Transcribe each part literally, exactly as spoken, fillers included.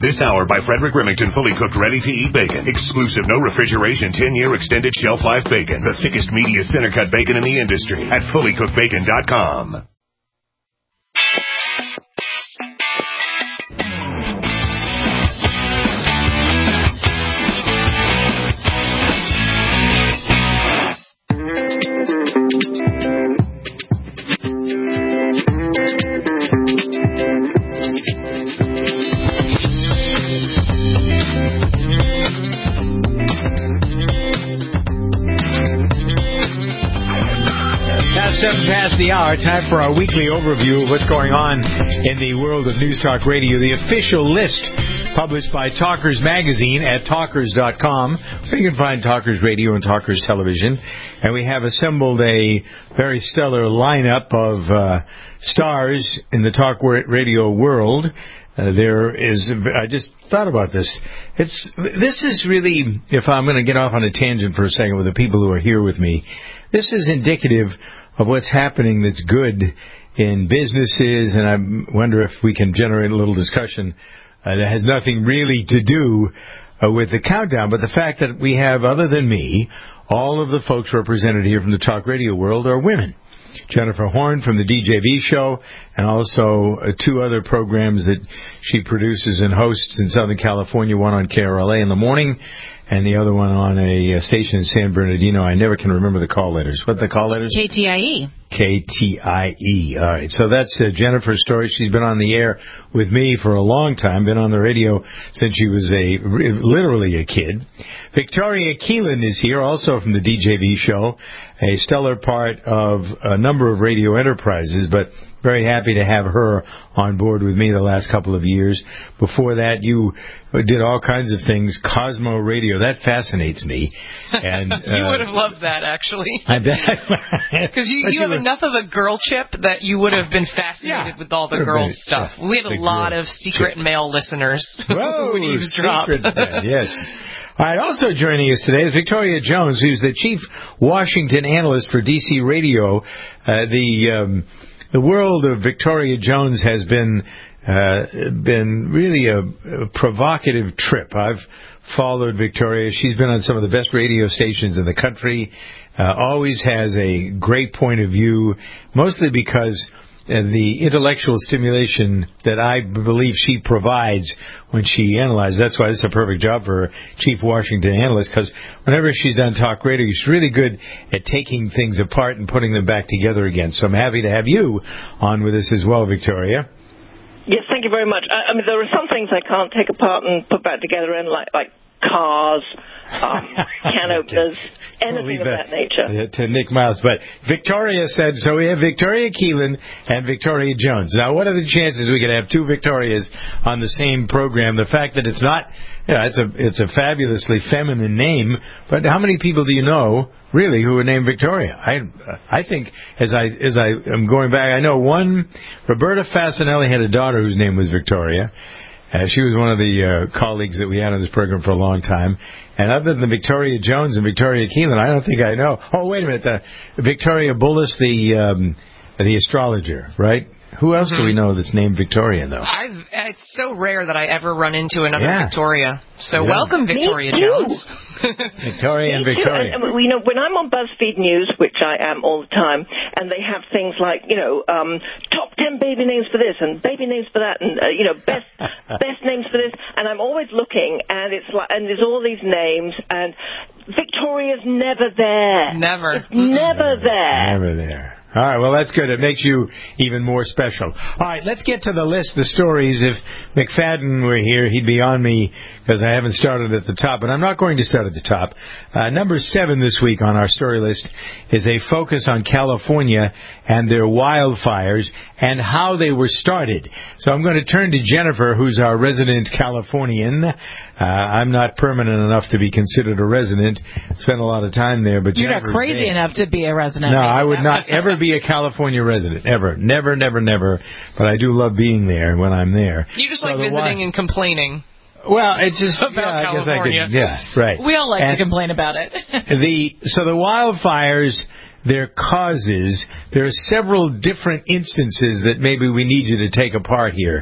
This hour by Frederick Remington, fully cooked, ready-to-eat bacon. Exclusive, no refrigeration, ten-year extended shelf life bacon. The thickest, meatiest, center-cut bacon in the industry at fully cooked bacon dot com. Seven past the hour, time for our weekly overview of what's going on in the world of News Talk Radio. The official list published by Talkers Magazine at talkers dot com, where you can find Talkers Radio and Talkers Television. And we have assembled a very stellar lineup of uh, stars in the talk radio world. Uh, there is, I just thought about this. It's This is really, if I'm going to get off on a tangent for a second with the people who are here with me, this is indicative of what's happening that's good in businesses, and I wonder if we can generate a little discussion uh, that has nothing really to do uh, with the countdown, but the fact that we have, other than me, all of the folks represented here from the talk radio world are women. Jennifer Horn from the D J V show, and also uh, two other programs that she produces and hosts in Southern California, one on K R L A in the morning, and the other one on a, a station in San Bernardino. I never can remember the call letters. What are the call letters? K T I E. K T I E. All right. So that's uh, Jennifer's story. She's been on the air with me for a long time, been on the radio since she was a literally a kid. Victoria Keelan is here, also from the D J V show, a stellar part of a number of radio enterprises, but very happy to have her on board with me the last couple of years. Before that, you did all kinds of things. Cosmo Radio, that fascinates me. And uh, you would have loved that, actually. I bet. Because you, you have were... enough of a girl chip that you would have been fascinated yeah. with all the girl stuff. Yeah. We have a lot of secret chip. Mail listeners Whoa, who eavesdrop. Secret mail, yes. All right, also joining us today is Victoria Jones, who's the chief Washington analyst for D C Radio. Uh, the um, the world of Victoria Jones has been uh, been really a, a provocative trip. I've followed Victoria. She's been on some of the best radio stations in the country. Uh, always has a great point of view, mostly because and the intellectual stimulation that I believe she provides when she analyzes. That's why this is a perfect job for her, Chief Washington Analyst, because whenever she's done talk radio, she's really good at taking things apart and putting them back together again. So I'm happy to have you on with us as well, Victoria. Yes, thank you very much. I, I mean, there are some things I can't take apart and put back together in, like, like cars, um, can openers, anything we'll of that, that nature. To Nick Miles. But Victoria said, so we have Victoria Keelan and Victoria Jones. Now, what are the chances we could have two Victorias on the same program? The fact that it's not, you know, it's a, it's a fabulously feminine name, but how many people do you know, really, who are named Victoria? I, I think, as I, as I am going back, I know one, Roberta Fasanelli had a daughter whose name was Victoria. Uh, she was one of the uh, colleagues that we had on this program for a long time. And other than Victoria Jones and Victoria Keelan, I don't think I know. Oh, wait a minute. Uh, Victoria Bullis, the um, the astrologer, right? Who else mm-hmm. do we know that's named Victoria, though? I've, it's so rare that I ever run into another yeah. Victoria. So yeah. welcome, Victoria Me Jones. Victoria and Victoria. And, and, you know, when I'm on BuzzFeed News, which I am all the time, and they have things like, you know, um, top ten baby names for this and baby names for that, and uh, you know, best best names for this, and I'm always looking, and it's like, and there's all these names, and Victoria's never there. Never. It's never there. Never there. All right, well, that's good. It makes you even more special. All right, let's get to the list, the stories. If McFadden were here, he'd be on me because I haven't started at the top, but I'm not going to start at the top. Uh, number seven this week on our story list is a focus on California and their wildfires and how they were started. So I'm going to turn to Jennifer, who's our resident Californian. Uh, I'm not permanent enough to be considered a resident. Spent a lot of time there, but you're Jennifer's not crazy there. enough to be a resident. No, I would not ever be a California resident, ever. Never, never, never. But I do love being there when I'm there. You just so like visiting and complaining. Well, it's just about yeah, I California. guess I could, yeah, right. We all like and to complain about it. the so the wildfires, their causes, there are several different instances that maybe we need you to take apart here.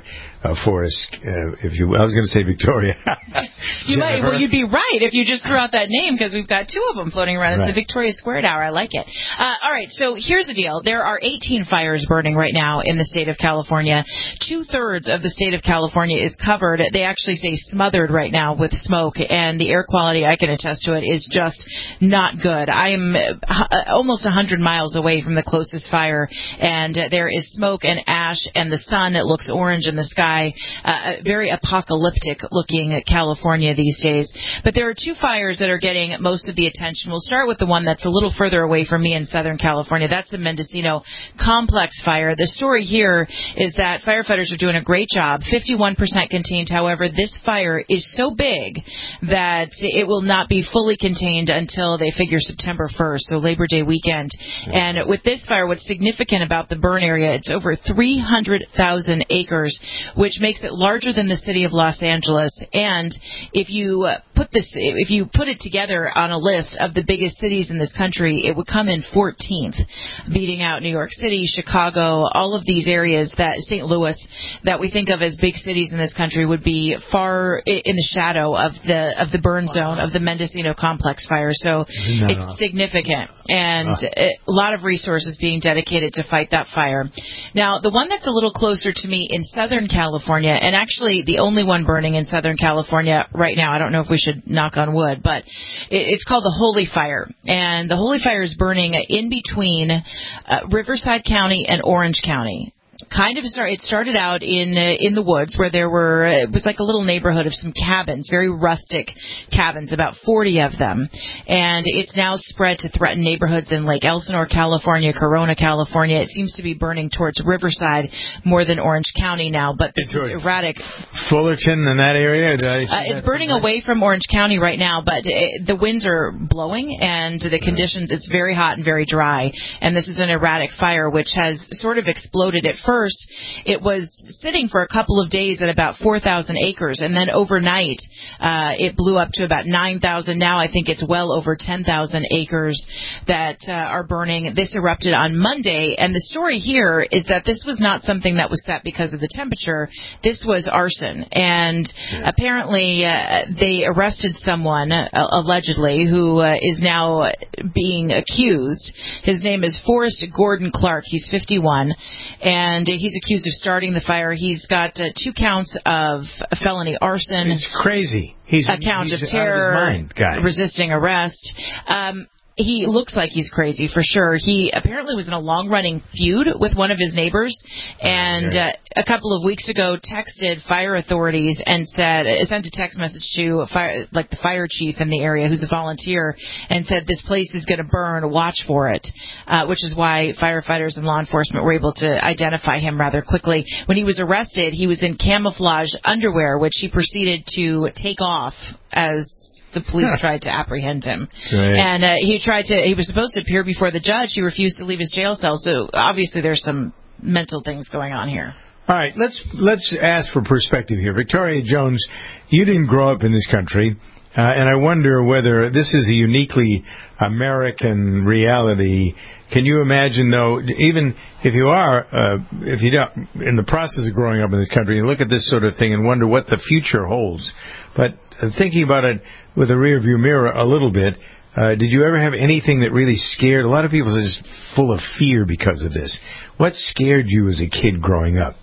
uh, Forrest, uh, if you, I was going to say Victoria. you might, well, you'd be right if you just threw out that name, because we've got two of them floating around. It's right. The Victoria Squared Hour. I like it. Uh, all right, so here's the deal. There are eighteen fires burning right now in the state of California. Two-thirds of the state of California is covered. They actually say smothered right now with smoke, and the air quality, I can attest to it, is just not good. I am uh, almost one hundred miles away from the closest fire, and uh, there is smoke and ash, and the sun, it looks orange in the sky. Uh, very apocalyptic-looking California these days. But there are two fires that are getting most of the attention. We'll start with the one that's a little further away from me in Southern California. That's the Mendocino Complex Fire. The story here is that firefighters are doing a great job, fifty-one percent contained. However, this fire is so big that it will not be fully contained until they figure September first, so Labor Day weekend. And with this fire, what's significant about the burn area, it's over three hundred thousand acres, which makes it larger than the city of Los Angeles. And if you put this, if you put it together on a list of the biggest cities in this country, it would come in fourteenth, beating out New York City, Chicago, all of these areas, that Saint Louis, that we think of as big cities in this country, would be far in the shadow of the of the burn zone of the Mendocino Complex Fire. So no. It's significant, and uh. a lot of resources being dedicated to fight that fire. Now, the one that's a little closer to me in Southern California, and actually the only one burning in Southern California right now, I don't know if we should knock on wood, but it's called the Holy Fire. And the Holy Fire is burning in between uh, Riverside County and Orange County. Kind of start. It started out in uh, in the woods where there were. Uh, it was like a little neighborhood of some cabins, very rustic cabins, about forty of them, and it's now spread to threaten neighborhoods in Lake Elsinore, California, Corona, California. It seems to be burning towards Riverside more than Orange County now, but this is erratic. Fullerton in that area. Uh, it's burning away from Orange County right now, but it, the winds are blowing and the conditions. It's very hot and very dry, and this is an erratic fire which has sort of exploded at first. First, it was sitting for a couple of days at about four thousand acres, and then overnight uh, it blew up to about nine thousand. Now I think it's well over ten thousand acres that uh, are burning. This erupted on Monday, and the story here is that this was not something that was set because of the temperature. This was arson, and yeah. apparently uh, they arrested someone, uh, allegedly, who uh, is now being accused. His name is Forrest Gordon Clark. He's fifty-one, and he's accused of starting the fire. He's got uh, two counts of felony arson. It's crazy. He's a count he's of terror, out of his mind, guy. resisting arrest. Um, He looks like he's crazy, for sure. He apparently was in a long-running feud with one of his neighbors, and uh, a couple of weeks ago texted fire authorities and said, sent a text message to fire, like the fire chief in the area, who's a volunteer, and said, this place is going to burn, watch for it, uh, which is why firefighters and law enforcement were able to identify him rather quickly. When he was arrested, he was in camouflage underwear, which he proceeded to take off as the police tried to apprehend him. Right. And uh, he tried to, he was supposed to appear before the judge. He refused to leave his jail cell. So obviously there's some mental things going on here. All right, let's let's ask for perspective here. Victoria Jones, you didn't grow up in this country, uh, and I wonder whether this is a uniquely American reality. Can you imagine, though, even if you are, uh, if you don't, in the process of growing up in this country, you look at this sort of thing and wonder what the future holds. But uh, thinking about it with a rearview mirror a little bit, uh, did you ever have anything that really scared? A lot of people are just full of fear because of this. What scared you as a kid growing up?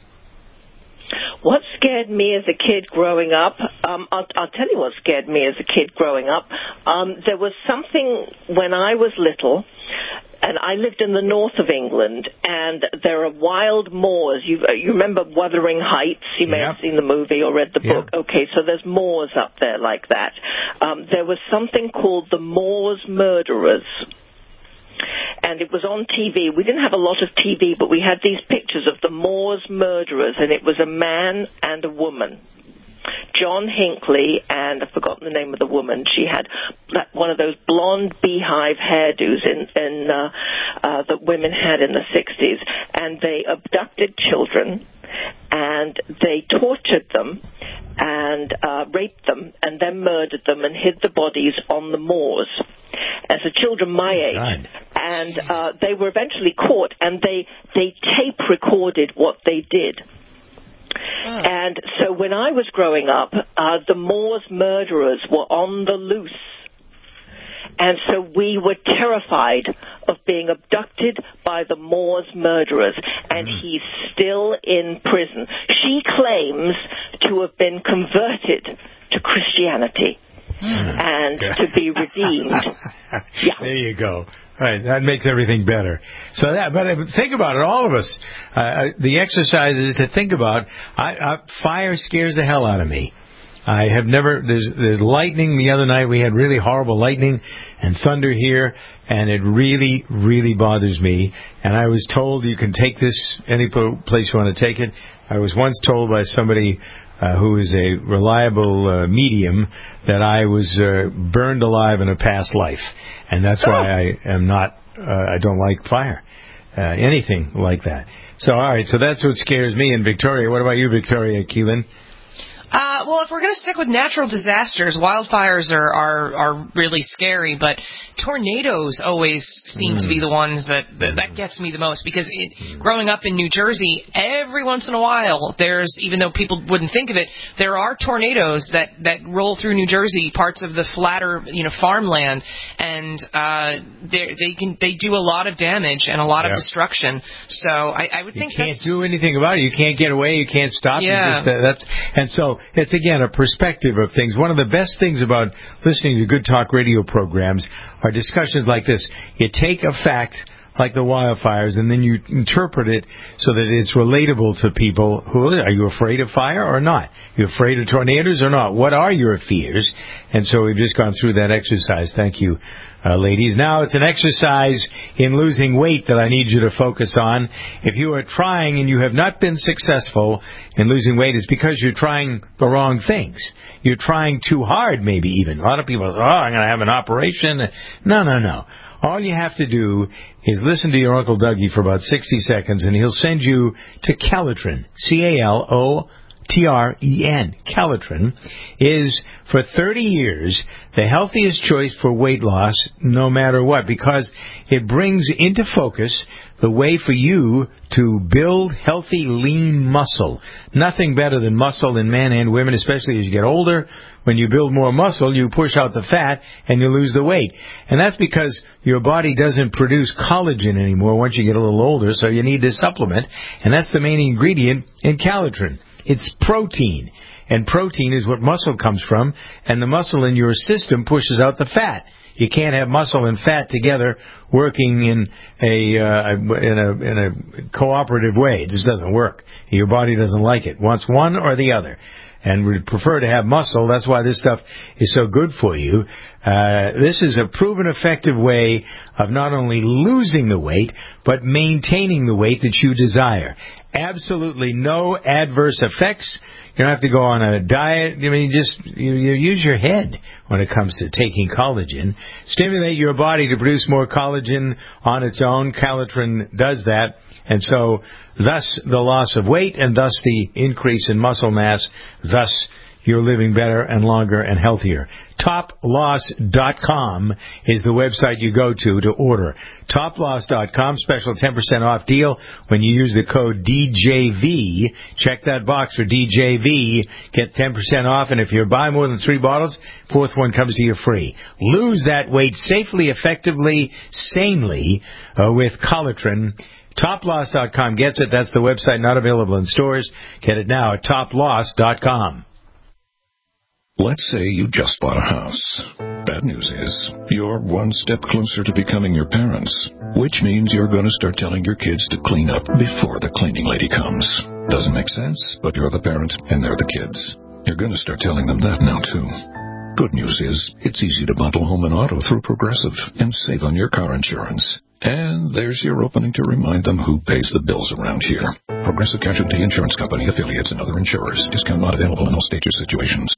What scared me as a kid growing up, um, I'll, I'll tell you what scared me as a kid growing up. Um, there was something when I was little, and I lived in the north of England, and there are wild moors. You, uh, you remember Wuthering Heights? You may yep. have seen the movie or read the yep. book. Okay, so there's moors up there like that. Um, there was something called the Moors Murderers. And it was on T V. We didn't have a lot of T V, but we had these pictures of the Moors Murderers, and it was a man and a woman. John Hinckley, and I've forgotten the name of the woman. She had one of those blonde beehive hairdos in, in, uh, uh, that women had in the sixties. And they abducted children, and they tortured them, and uh, raped them, and then murdered them and hid the bodies on the moors. As a children my age, God. and uh, they were eventually caught, and they they tape recorded what they did. Oh. And so when I was growing up, uh, the Moors murderers were on the loose. And so we were terrified of being abducted by the Moors murderers, and mm. he's still in prison. She claims to have been converted to Christianity mm. and yeah. to be redeemed. Yeah. There you go. Right, that makes everything better. So that, but think about it, all of us. Uh, the exercise is to think about. I, I, fire scares the hell out of me. I have never, there's, there's lightning the other night. We had really horrible lightning and thunder here, and it really, really bothers me. And I was told you can take this any place you want to take it. I was once told by somebody uh, who is a reliable uh, medium that I was uh, burned alive in a past life. And that's why I am not, uh, I don't like fire. Uh, anything like that. So, all right, so that's what scares me. And Victoria, what about you, Victoria Keelan? Uh, well, if we're going to stick with natural disasters, wildfires are, are, are really scary, but tornadoes always seem mm. to be the ones that, that, that gets me the most, because it, mm. growing up in New Jersey, every once in a while, there's, even though people wouldn't think of it, there are tornadoes that, that roll through New Jersey, parts of the flatter, you know, farmland, and, uh, they, they can, they do a lot of damage and a lot yep. of destruction. So I, I would you think You can't that's, do anything about it. You can't get away. You can't stop. Yeah. You just, uh, that's, and so it's, again, a perspective of things. One of the best things about listening to good talk radio programs are discussions like this. You take a fact like the wildfires, and then you interpret it so that it's relatable to people. Who are you afraid of fire or not? Are you afraid of tornadoes or not? What are your fears? And so we've just gone through that exercise. Thank you, uh, ladies. Now it's an exercise in losing weight that I need you to focus on. If you are trying and you have not been successful in losing weight, it's because you're trying the wrong things. You're trying too hard, maybe even. A lot of people say, oh, I'm going to have an operation. No, no, no. All you have to do is listen to your Uncle Dougie for about sixty seconds, and he'll send you to Calitrin, C A L O T R E N. Calitrin is, for thirty years, the healthiest choice for weight loss, no matter what, because it brings into focus the way for you to build healthy, lean muscle. Nothing better than muscle in men and women, especially as you get older. When you build more muscle, you push out the fat and you lose the weight. And that's because your body doesn't produce collagen anymore once you get a little older, so you need to supplement. And that's the main ingredient in Calitrin. It's protein. And protein is what muscle comes from, and the muscle in your system pushes out the fat. You can't have muscle and fat together working in a, uh, in a in a cooperative way. It just doesn't work. Your body doesn't like it. It wants one or the other. And we'd prefer to have muscle. That's why this stuff is so good for you. Uh, this is a proven effective way of not only losing the weight, but maintaining the weight that you desire. Absolutely no adverse effects. You don't have to go on a diet. I mean, just you, you use your head when it comes to taking collagen. Stimulate your body to produce more collagen on its own. Calitrin does that. And so, thus the loss of weight, and thus the increase in muscle mass, thus you're living better and longer and healthier. Top Loss dot com is the website you go to to order. Top Loss dot com, special ten percent off deal when you use the code D J V. Check that box for D J V. Get ten percent off, and if you buy more than three bottles, fourth one comes to you free. Lose that weight safely, effectively, sanely uh, with Calitrin. Top Loss dot com gets it. That's the website, not available in stores. Get it now at Top Loss dot com. Let's say you just bought a house. Bad news is, you're one step closer to becoming your parents, which means you're going to start telling your kids to clean up before the cleaning lady comes. Doesn't make sense, but you're the parent and they're the kids. You're going to start telling them that now, too. Good news is, it's easy to bundle home and auto through Progressive and save on your car insurance. And there's your opening to remind them who pays the bills around here. Progressive Casualty Insurance Company, affiliates, and other insurers. Discount not available in all states or situations.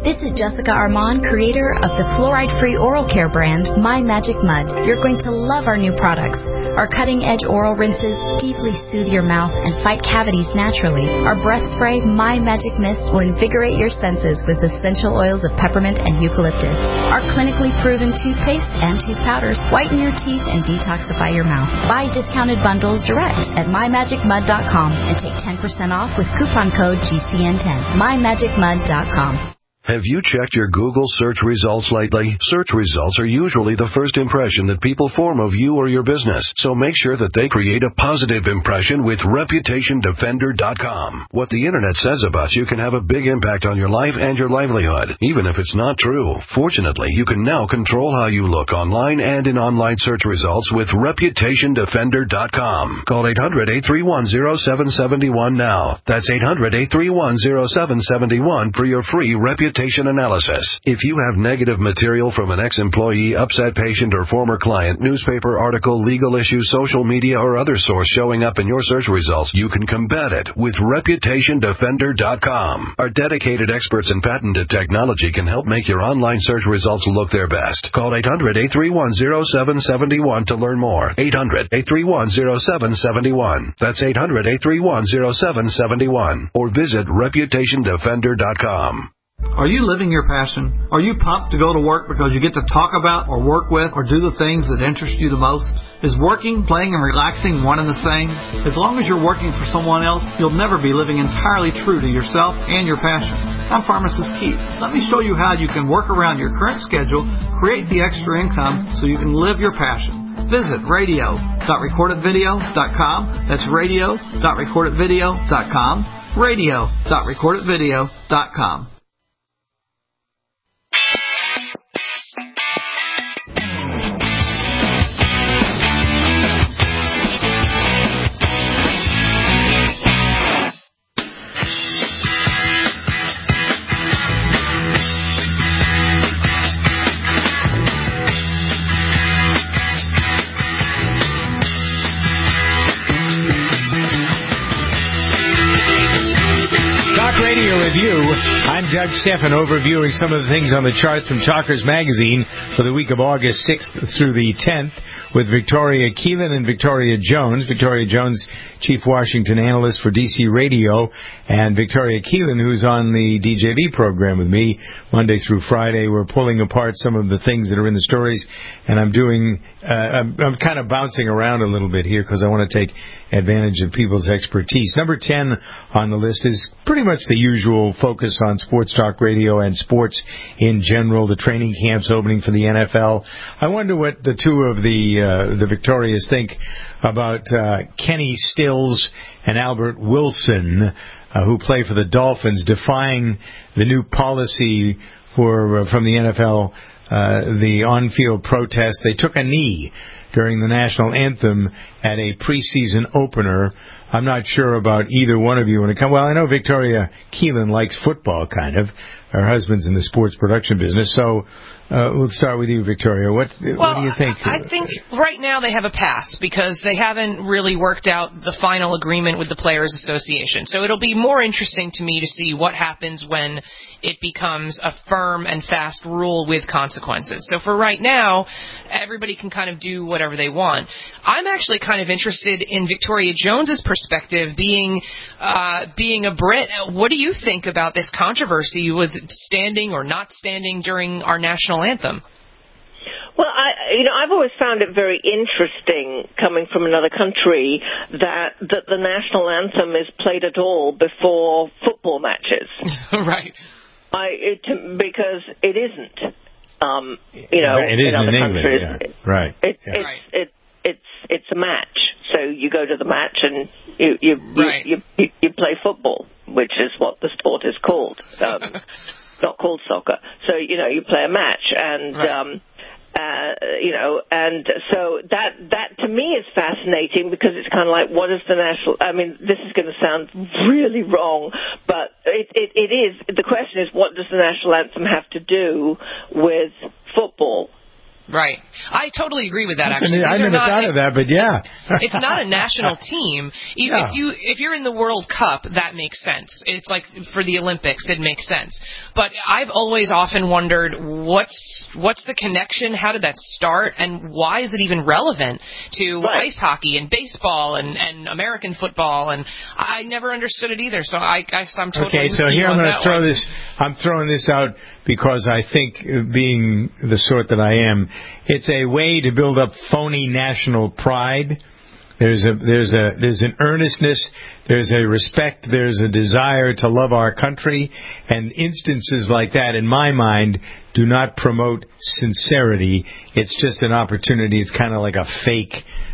This is Jessica Armand, creator of the fluoride-free oral care brand, My Magic Mud. You're going to love our new products. Our cutting-edge oral rinses deeply soothe your mouth and fight cavities naturally. Our breath spray, My Magic Mist, will invigorate your senses with essential oils of peppermint and eucalyptus. Our clinically proven toothpaste and tooth powders whiten your teeth and detoxify your mouth. Buy discounted bundles direct at my magic mud dot com and take ten percent off with coupon code G C N ten. my magic mud dot com. Have you checked your Google search results lately? Search results are usually the first impression that people form of you or your business, so make sure that they create a positive impression with reputation defender dot com. What the Internet says about you can have a big impact on your life and your livelihood, even if it's not true. Fortunately, you can now control how you look online and in online search results with reputation defender dot com. Call eight hundred, eight three one, zero seven seven one now. That's eight hundred, eight three one, zero seven seven one for your free reputation analysis. If you have negative material from an ex-employee, upset patient, or former client, newspaper article, legal issue, social media, or other source showing up in your search results, you can combat it with reputation defender dot com. Our dedicated experts in patented technology can help make your online search results look their best. Call eight hundred, eight three one, zero seven seven one to learn more. eight hundred, eight three one, zero seven seven one. That's eight hundred, eight three one, zero seven seven one. Or visit reputation defender dot com. Are you living your passion? Are you pumped to go to work because you get to talk about or work with or do the things that interest you the most? Is working, playing, and relaxing one and the same? As long as you're working for someone else, you'll never be living entirely true to yourself and your passion. I'm Pharmacist Keith. Let me show you how you can work around your current schedule, create the extra income so you can live your passion. Visit radio dot recorded video dot com. That's radio dot recorded video dot com. radio dot recorded video dot com. Review. I'm Doug Stephan, overviewing some of the things on the charts from Talkers Magazine for the week of August sixth through the tenth with Victoria Keelan and Victoria Jones. Victoria Jones, Chief Washington Analyst for D C Radio, and Victoria Keelan, who's on the D J V program with me Monday through Friday. We're pulling apart some of the things that are in the stories, and I'm doing, uh, I'm, I'm kind of bouncing around a little bit here because I want to take advantage of people's expertise. Number ten on the list is pretty much the usual focus on sports talk radio and sports in general. The training camps opening for the N F L. I wonder what the two of the uh, the Victorias think about uh, Kenny Stills and Albert Wilson, uh, who play for the Dolphins, defying the new policy for uh, from the N F L, uh, the on-field protest. They took a knee during the national anthem at a preseason opener. I'm not sure about either one of you when it comes. Well, I know Victoria Keelan likes football, kind of. Her husband's in the sports production business. So uh, we'll start with you, Victoria. What, well, what do you think? I think right now they have a pass because they haven't really worked out the final agreement with the Players Association. So it'll be more interesting to me to see what happens when it becomes a firm and fast rule with consequences. So for right now, everybody can kind of do whatever they want. I'm actually kind of interested in Victoria Jones's perspective, being uh, being a Brit. What do you think about this controversy with standing or not standing during our national anthem? Well, I, you know, I've always found it very interesting, coming from another country, that that the national anthem is played at all before football matches. Right. I it, because it isn't. Um, you know, it is in other in countries, England, yeah. Right. It, yeah. It's right. it, it's it's a match. So you go to the match and you you right. you, you, you play football, which is what the sport is called. Um, not called soccer. So you know you play a match and. Right. Um, Uh, you know, and so that that to me is fascinating because it's kind of like, what is the national? I mean, this is going to sound really wrong, but it, it it is. The question is, what does the national anthem have to do with football? Right. I totally agree with that, That's actually. An, I never not, thought of that, but yeah. It's not a national team. If, Yeah. if, you, if you're in the World Cup, that makes sense. It's like for the Olympics, it makes sense. But I've always often wondered, what's what's the connection? How did that start? And why is it even relevant to Right. ice hockey and baseball and, and American football? And I never understood it either, so I, I, I'm totally Okay, so with you here I'm on going that to throw one. this. I'm throwing this out because I think, uh, being the sort that I am, it's a way to build up phony national pride. There's a there's a there's an earnestness, there's a respect, there's a desire to love our country, and instances like that, in my mind, do not promote sincerity. It's just an opportunity. It's kind of like a fake.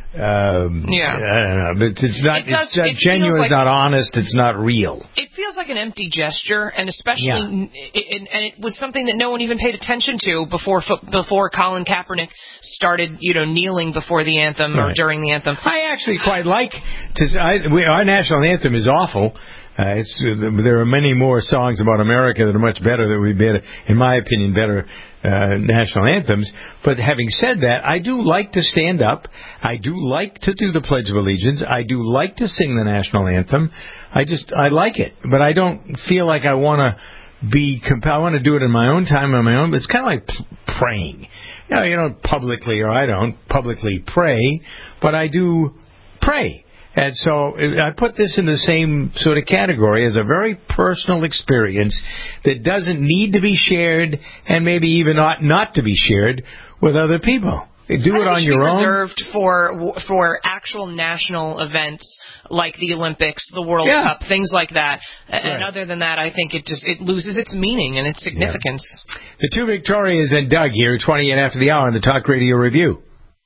Um, Yeah. I don't know, but it's not. It does- it's not it genuine. feels like- It's not honest. It's not real. It feels like an empty gesture, and especially, Yeah. it, it, and it was something that no one even paid attention to before fo- before Colin Kaepernick started, you know, kneeling before the anthem or Right. during the anthem. I actually quite like to. I, we, our national anthem is awful. Uh, it's uh, there are many more songs about America that are much better. That would be better, in my opinion, better uh, national anthems. But having said that, I do like to stand up. I do like to do the Pledge of Allegiance. I do like to sing the national anthem. I just I like it, but I don't feel like I want to be compelled. I want to do it in my own time, on my own. It's kind of like p- praying. You know, you don't publicly, or I don't publicly pray, but I do pray. And so I put this in the same sort of category as a very personal experience that doesn't need to be shared, and maybe even not not to be shared with other people. Do it on your own. Reserved for for actual national events like the Olympics, the World Yeah. Cup, things like that. Right. And other than that, I think it just it loses its meaning and its significance. The two Victorias and Doug here, twenty-eight after the hour on the Talk Radio Review.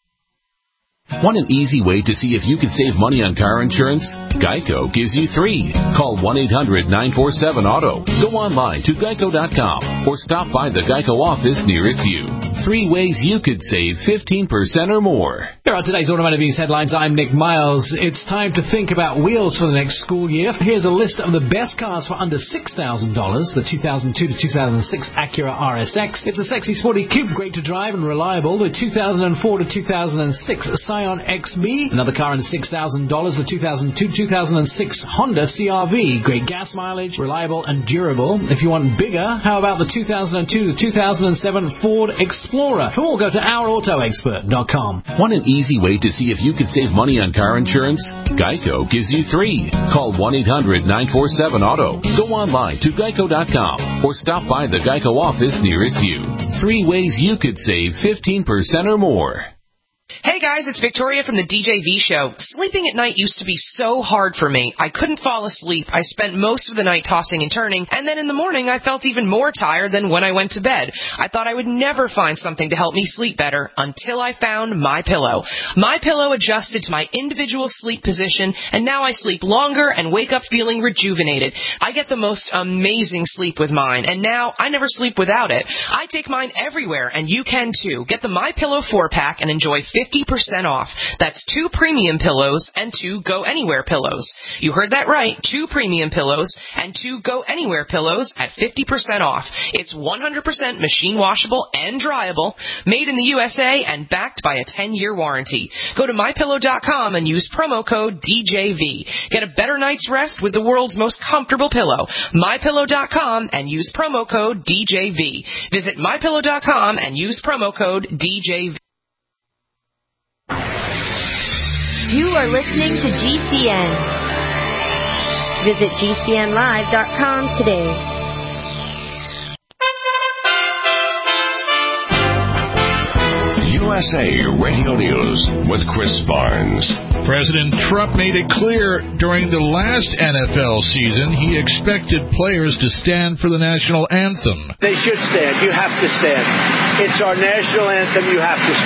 Want an easy way to see if you can save money on car insurance? Geico gives you three. Call one eight hundred nine four seven auto. Go online to geico dot com or stop by the Geico office nearest you. Three ways you could save fifteen percent or more. Here are today's Automotive News headlines. I'm Nick Miles. It's time to think about wheels for the next school year. Here's a list of the best cars for under six thousand dollars. The two thousand two to two thousand six Acura R S X. It's a sexy, sporty coupe, great to drive and reliable. The two thousand four to two thousand six Scion X B. Another car under six thousand dollars. The two thousand two to two thousand six Honda C R V. Great gas mileage, reliable and durable. If you want bigger, how about the two thousand two to two thousand seven Ford Explorer? For more, go to our auto expert dot com. Want an easy way to see if you could save money on car insurance? Geico gives you three. Call one eight hundred nine four seven auto. Go online to geico dot com or stop by the Geico office nearest you. Three ways you could save fifteen percent or more. Hey guys, it's Victoria from the D J V Show. Sleeping at night used to be so hard for me. I couldn't fall asleep. I spent most of the night tossing and turning, and then in the morning I felt even more tired than when I went to bed. I thought I would never find something to help me sleep better until I found MyPillow. MyPillow adjusted to my individual sleep position, and now I sleep longer and wake up feeling rejuvenated. I get the most amazing sleep with mine, and now I never sleep without it. I take mine everywhere, and you can too. Get the MyPillow four-pack and enjoy fifty percent off. That's two premium pillows and two Go Anywhere pillows. You heard that right. Two premium pillows and two Go Anywhere pillows at fifty percent off. It's one hundred percent machine washable and dryable, made in the U S A and backed by a ten-year warranty. Go to my pillow dot com and use promo code D J V. Get a better night's rest with the world's most comfortable pillow. my pillow dot com and use promo code D J V. Visit my pillow dot com and use promo code D J V. You are listening to G C N. Visit G C N live dot com today. U S A Radio News with Chris Barnes. President Trump made it clear during the last N F L season he expected players to stand for the national anthem. They should stand. You have to stand. It's our national anthem. You have to stand.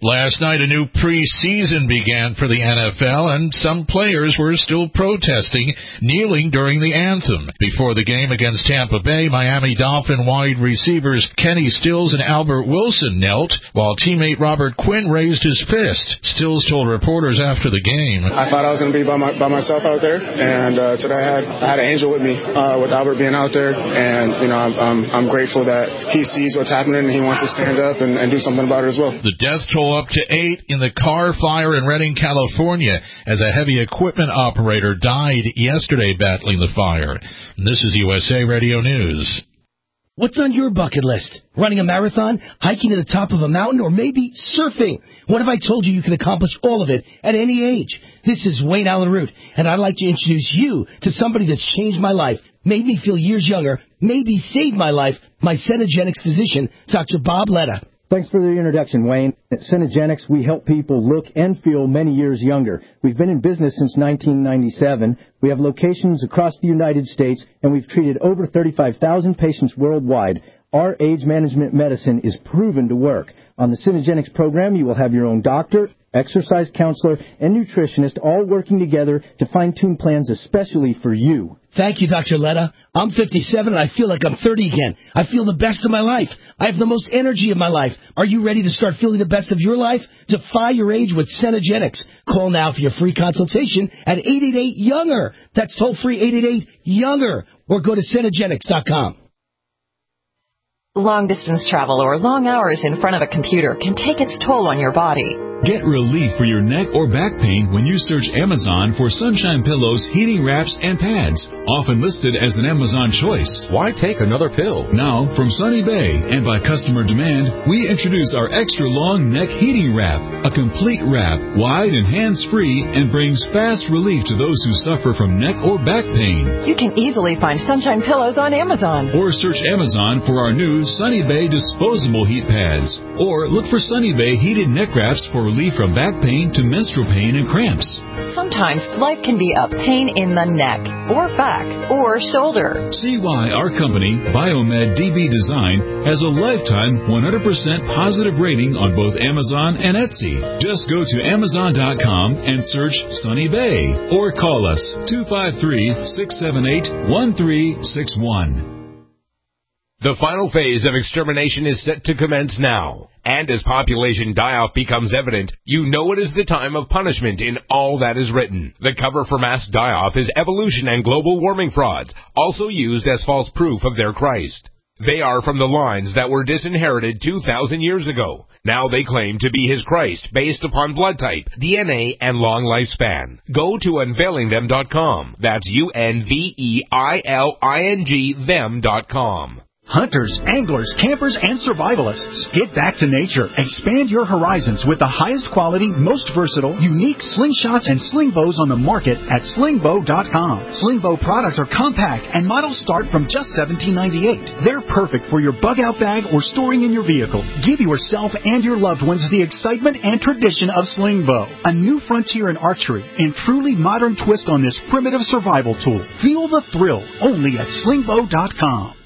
Last night, a new preseason began for the N F L, and some players were still protesting, kneeling during the anthem. Before the game against Tampa Bay, Miami Dolphin wide receivers Kenny Stills and Albert Wilson knelt, while teammate Robert Quinn raised his fist. Stills told reporters after the game, I thought I was going to be by, my, by myself out there, and uh, today I had, I had an angel with me, uh, with Albert being out there, and you know I'm, I'm, I'm grateful that he sees what's happening and he wants to stand up and, and do something about it as well. The death toll up to eight in the Carr fire in Redding, California, as a heavy equipment operator died yesterday battling the fire. This is U S A Radio News. What's on your bucket list? Running a marathon, hiking to the top of a mountain, or maybe surfing? What if I told you you can accomplish all of it at any age? This is Wayne Allen Root, and I'd like to introduce you to somebody that's changed my life, made me feel years younger, maybe saved my life, my Cenegenics physician, Doctor Bob Letta. Thanks for the introduction, Wayne. At Cenegenics, we help people look and feel many years younger. We've been in business since nineteen ninety-seven. We have locations across the United States, and we've treated over thirty-five thousand patients worldwide. Our age management medicine is proven to work. On the Cenegenics program, you will have your own doctor, exercise counselor, and nutritionist all working together to fine-tune plans especially for you. Thank you, Doctor Letta. I'm fifty-seven and I feel like I'm thirty again. I feel the best of my life. I have the most energy of my life. Are you ready to start feeling the best of your life? Defy your age with Cenegenics. Call now for your free consultation at eight eight eight, younger. That's toll-free eight eight eight, younger. Or go to Cenegenics dot com. Long-distance travel or long hours in front of a computer can take its toll on your body. Get relief for your neck or back pain when you search Amazon for Sunshine Pillows, heating wraps, and pads, often listed as an Amazon choice. Why take another pill? Now, from Sunny Bay and by customer demand, we introduce our extra long neck heating wrap, a complete wrap, wide and hands-free, and brings fast relief to those who suffer from neck or back pain. You can easily find Sunshine Pillows on Amazon. Or search Amazon for our new Sunny Bay disposable heat pads. Or look for Sunny Bay heated neck wraps for relief from back pain to menstrual pain and cramps. Sometimes life can be a pain in the neck, or back, or shoulder. See why our company, Biomed D B Design, has a lifetime one hundred percent positive rating on both Amazon and Etsy. Just go to Amazon dot com and search Sunny Bay, or call us two five three, six seven eight, one three six one. The final phase of extermination is set to commence now. And as population die-off becomes evident, you know it is the time of punishment in all that is written. The cover for mass die-off is evolution and global warming frauds, also used as false proof of their Christ. They are from the lines that were disinherited two thousand years ago. Now they claim to be his Christ based upon blood type, D N A, and long lifespan. Go to unveiling them dot com. That's U N V E I L I N G them dot com. Hunters, anglers, campers, and survivalists. Get back to nature. Expand your horizons with the highest quality, most versatile, unique slingshots and sling bows on the market at sling bow dot com. Sling bow products are compact and models start from just seventeen ninety-eight. They're perfect for your bug out bag or storing in your vehicle. Give yourself and your loved ones the excitement and tradition of sling bow. A new frontier in archery and truly modern twist on this primitive survival tool. Feel the thrill only at sling bow dot com.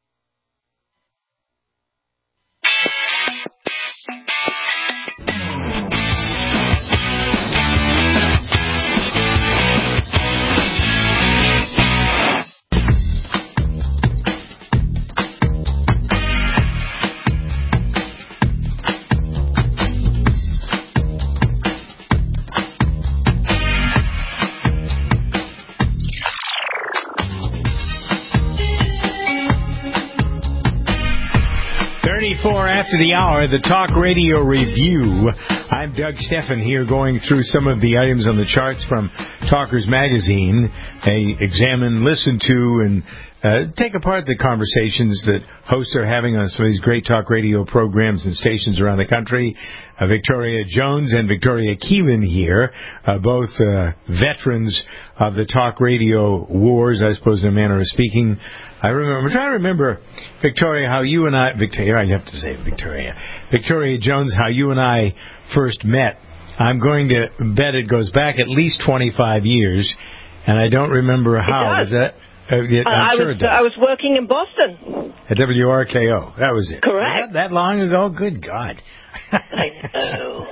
thirty-four after the hour, the Talk Radio Review. I'm Doug Steffen here going through some of the items on the charts from Talkers Magazine. I examine, listen to, and uh, take apart the conversations that hosts are having on some of these great talk radio programs and stations around the country. Uh, Victoria Jones and Victoria Keelan here, uh, both uh, veterans of the talk radio wars, I suppose, in a manner of speaking. I remember, I'm trying to remember, Victoria, how you and I, Victoria, I have to say Victoria, Victoria Jones, how you and I first met. I'm going to bet it goes back at least twenty-five years, and I don't remember how. Is that? Uh, yeah, I'm I sure was it does. I was working in Boston. At W R K O. That was it. Correct. Was that, that long ago? Good God. I know.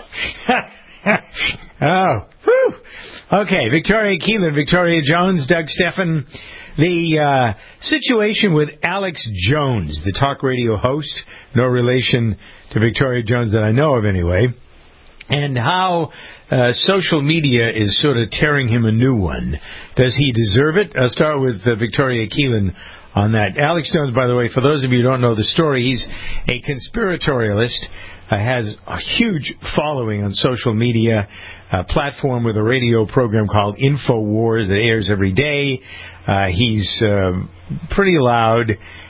Oh, whew. Okay, Victoria Keelan, Victoria Jones, Doug Steffen. The uh, situation with Alex Jones, the talk radio host, no relation to Victoria Jones that I know of anyway, and how uh, social media is sort of tearing him a new one. Does he deserve it? I'll start with uh, Victoria Keelan on that. Alex Jones, by the way, for those of you who don't know the story, he's a conspiratorialist, uh, has a huge following on social media, a platform with a radio program called InfoWars that airs every day. Uh, he's uh, pretty loud,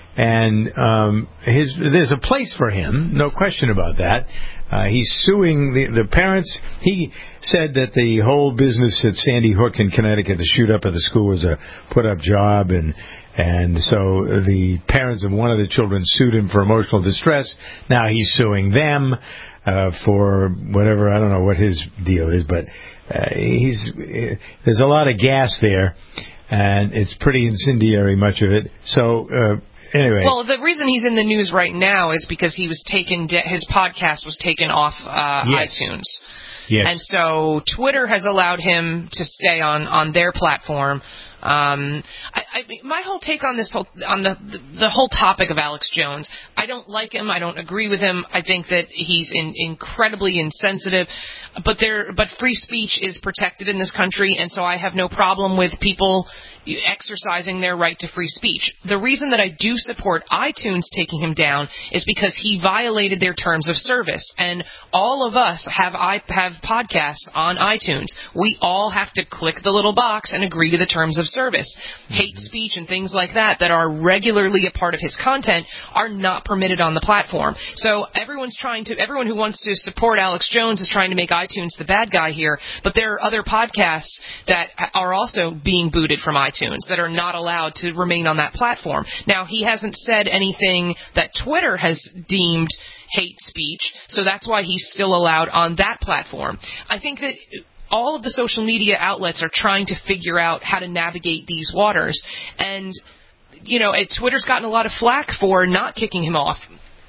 and um, his, there's a place for him, no question about that. Uh, he's suing the, the parents. He said that the whole business at Sandy Hook in Connecticut, the shoot up of the school, was a put-up job, and and so the parents of one of the children sued him for emotional distress. Now he's suing them uh, for whatever, I don't know what his deal is, but uh, he's uh, there's a lot of gas there, and it's pretty incendiary, much of it. So uh, anyway. Well, the reason he's in the news right now is because he was taken. His podcast was taken off uh, yes. iTunes. Yes. And so Twitter has allowed him to stay on, on their platform. Um, I, I, my whole take on this whole on the, the the whole topic of Alex Jones, I don't like him. I don't agree with him. I think that he's in, incredibly insensitive. But there, but free speech is protected in this country, and so I have no problem with people exercising their right to free speech. The reason that I do support iTunes taking him down is because he violated their terms of service, and all of us have I have podcasts on iTunes. We all have to click the little box and agree to the terms of service. Mm-hmm. Hate speech and things like that that are regularly a part of his content are not permitted on the platform. So everyone's trying to, everyone who wants to support Alex Jones is trying to make iTunes the bad guy here, but there are other podcasts that are also being booted from iTunes that are not allowed to remain on that platform. Now, he hasn't said anything that Twitter has deemed hate speech, so that's why he's still allowed on that platform. I think that all of the social media outlets are trying to figure out how to navigate these waters, and, you know, Twitter's gotten a lot of flack for not kicking him off.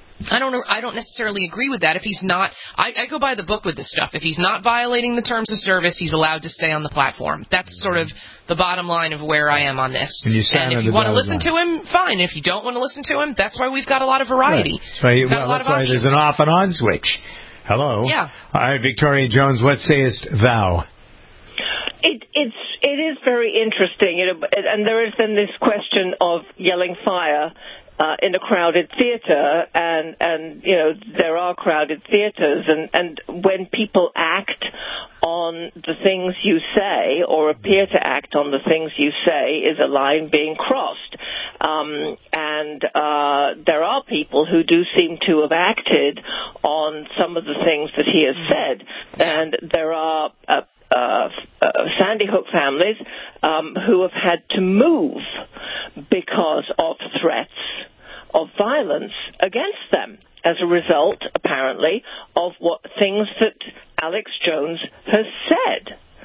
I don't I don't necessarily agree with that. If he's not, I, I go by the book with this stuff. If he's not violating the terms of service, he's allowed to stay on the platform. That's sort of the bottom line of where I am on this. And, you and if you want to listen line. to him, fine. If you don't want to listen to him, that's why we've got a lot of variety. Right. So, well, that's why there's an off and on switch. Hello. Yeah. All right, Victoria Jones, what sayest thou? It, it's it is very interesting, you know, and there is then this question of yelling fire Uh, in a crowded theater, and, and, you know, there are crowded theaters, and, and when people act on the things you say, or appear to act on the things you say, is a line being crossed. Um, and uh, there are people who do seem to have acted on some of the things that he has said, and there are uh, Uh, uh, Sandy Hook families um, who have had to move because of threats of violence against them as a result, apparently, of what things that Alex Jones has said.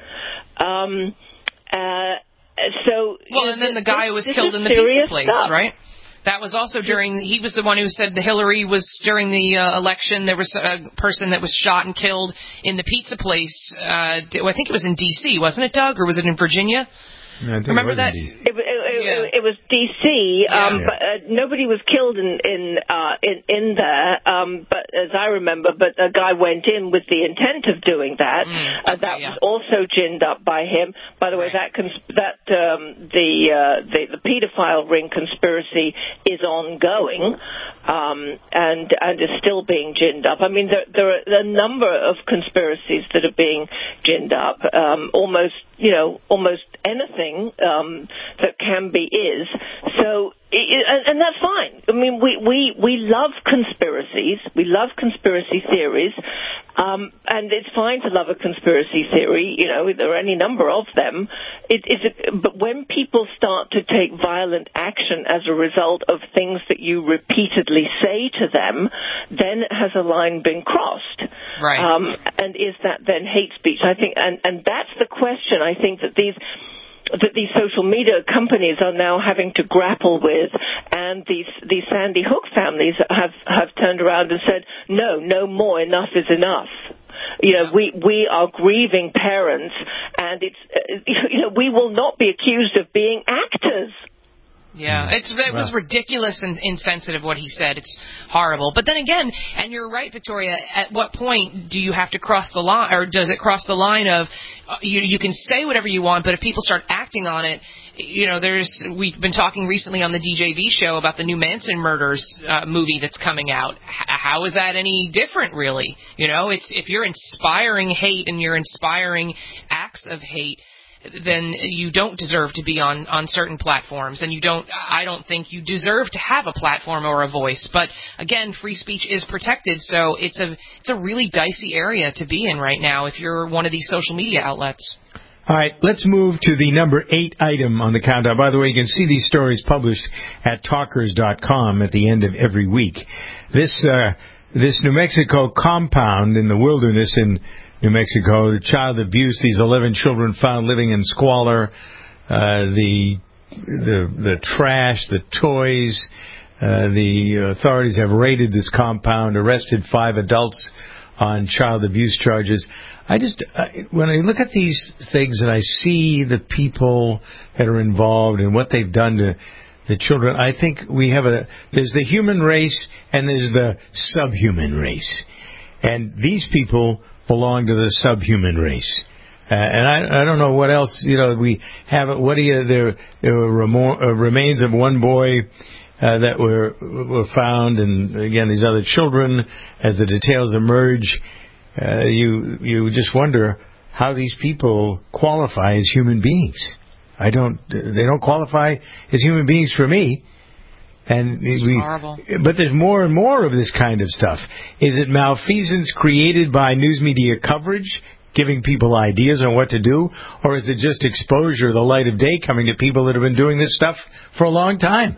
Um, uh, so, well, and then the guy who was killed in the pizza place, stuff. right? That was also during, he was the one who said the Hillary was during the uh, election. There was a person that was shot and killed in the pizza place. Uh, I think it was in D C, wasn't it, Doug? Or was it in Virginia? Yeah, I think Remember it that? It, it, it, yeah. it was D C, um, yeah. but uh, nobody was killed in in uh, in, in there. Um, but as I remember, but a guy went in with the intent of doing that. Mm, okay, uh, that yeah. was also ginned up by him. By the way, right. that cons- that um, the, uh, the the pedophile ring conspiracy is ongoing, um, and and is still being ginned up. I mean, there there are a number of conspiracies that are being ginned up. Um, almost, you know, almost anything um, that can be is. So, it, and that's fine. I mean, we, we, we love conspiracies. We love conspiracy theories. Um, and it's fine to love a conspiracy theory. You know, there are any number of them. It, it's a, but when people start to take violent action as a result of things that you repeatedly say to them, then has a line been crossed? Right. Um, and is that then hate speech? I think, and, and that's the question. I think that these... that these social media companies are now having to grapple with, and these these Sandy Hook families have have turned around and said, no, no more, enough is enough. You know, we we are grieving parents, and it's uh, you know, we will not be accused of being actors. Yeah, it's, it was ridiculous and insensitive what he said. It's horrible. But then again, and you're right, Victoria, at what point do you have to cross the line, or does it cross the line of uh, you, you can say whatever you want, but if people start acting on it, you know, there's we've been talking recently on the D J V show about the new Manson murders uh, movie that's coming out. H- how is that any different, really? You know, it's if you're inspiring hate and you're inspiring acts of hate, then you don't deserve to be on, on certain platforms, and you don't. I don't think you deserve to have a platform or a voice. But again, free speech is protected, so it's a it's a really dicey area to be in right now if you're one of these social media outlets. All right, let's move to the number eight item on the countdown. By the way, you can see these stories published at talkers dot com at the end of every week. This uh, this New Mexico compound in the wilderness in New Mexico, the child abuse, these eleven children found living in squalor, uh, the the the trash, the toys. Uh, the authorities have raided this compound, arrested five adults on child abuse charges. I just, I, when I look at these things and I see the people that are involved and what they've done to the children, I think we have a, there's the human race and there's the subhuman race. And these people belong to the subhuman race. Uh, and I, I don't know what else, you know, we have, what do you, there, there were remo- uh, remains of one boy uh, that were were found, and again, these other children, as the details emerge, uh, you you just wonder how these people qualify as human beings. I don't, they don't qualify as human beings for me. And it's we, horrible. But there's more and more of this kind of stuff. Is it malfeasance created by news media coverage, giving people ideas on what to do, or is it just exposure, the light of day coming to people that have been doing this stuff for a long time?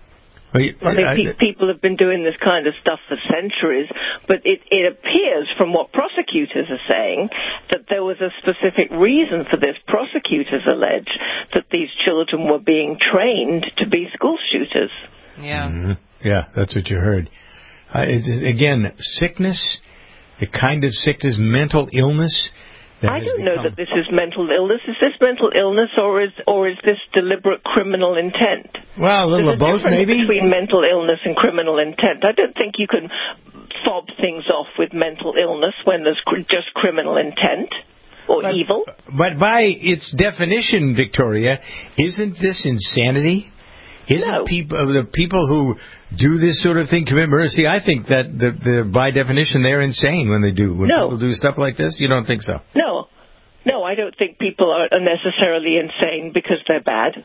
I think people have been doing this kind of stuff for centuries, but it, it appears from what prosecutors are saying that there was a specific reason for this. Prosecutors allege that these children were being trained to be school shooters. Yeah. Mm-hmm. Yeah, that's what you heard. Uh, it, again, sickness, the kind of sickness, mental illness. I don't know that this is mental illness. Is this mental illness, or is or is this deliberate criminal intent? Well, a little of both, maybe. Between mental illness and criminal intent, I don't think you can fob things off with mental illness when there's cr- just criminal intent or but, evil. But by its definition, Victoria, isn't this insanity? Isn't no. people the people who do this sort of thing commit murder? See, I think that the, the by definition they're insane when they do when no. people do stuff like this. You don't think so? No, no, I don't think people are necessarily insane because they're bad.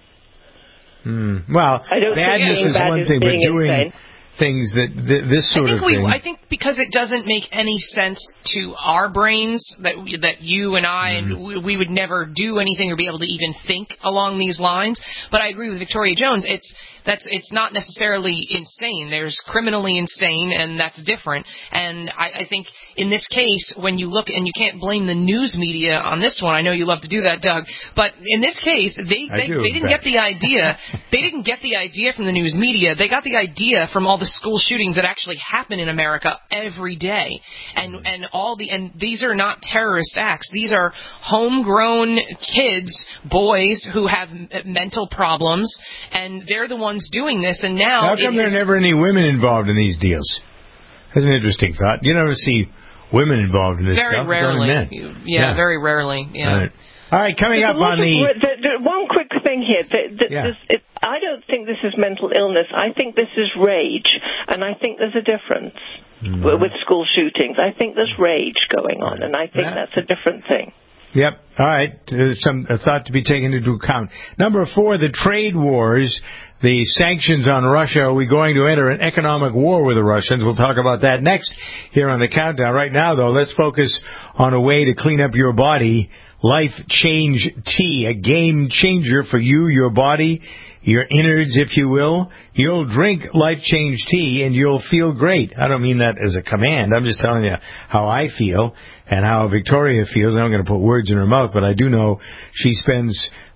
Mm. Well, badness is one thing, but doing insane. things that th- this sort I think of we, thing. I think because it doesn't make any sense to our brains that that you and I mm. and we, we would never do anything or be able to even think along these lines. But I agree with Victoria Jones. It's that's it's not necessarily insane. There's criminally insane, and that's different. And I, I think in this case, when you look, and you can't blame the news media on this one. I know you love to do that, Doug. But in this case, they they, do, they didn't Beth. get the idea. They didn't get the idea from the news media. They got the idea from all the school shootings that actually happen in America every day, and mm-hmm. and all the and these are not terrorist acts. These are homegrown kids, boys who have m- mental problems, and they're the ones doing this. And now, how come there are never any women involved in these deals? That's an interesting thought. You never see women involved in this very stuff. rarely. Men. Yeah, yeah, very rarely. Yeah. All right, All right coming There's up on the, the, the one quick thing here. The, the, yeah. this, it, I don't think this is mental illness. I think this is rage, and I think there's a difference mm. with school shootings. I think there's rage going on, and I think yeah. that's a different thing. Yep. All right. Uh, some a thought to be taken into account. Number four, the trade wars, the sanctions on Russia. Are we going to enter an economic war with the Russians? We'll talk about that next here on the countdown. Right now, though, let's focus on a way to clean up your body. Life Change Tea, a game changer for you, your body, your innards, if you will. You'll drink Life Change Tea and you'll feel great. I don't mean that as a command. I'm just telling you how I feel and how Victoria feels. I'm not going to put words in her mouth, but I do know she spends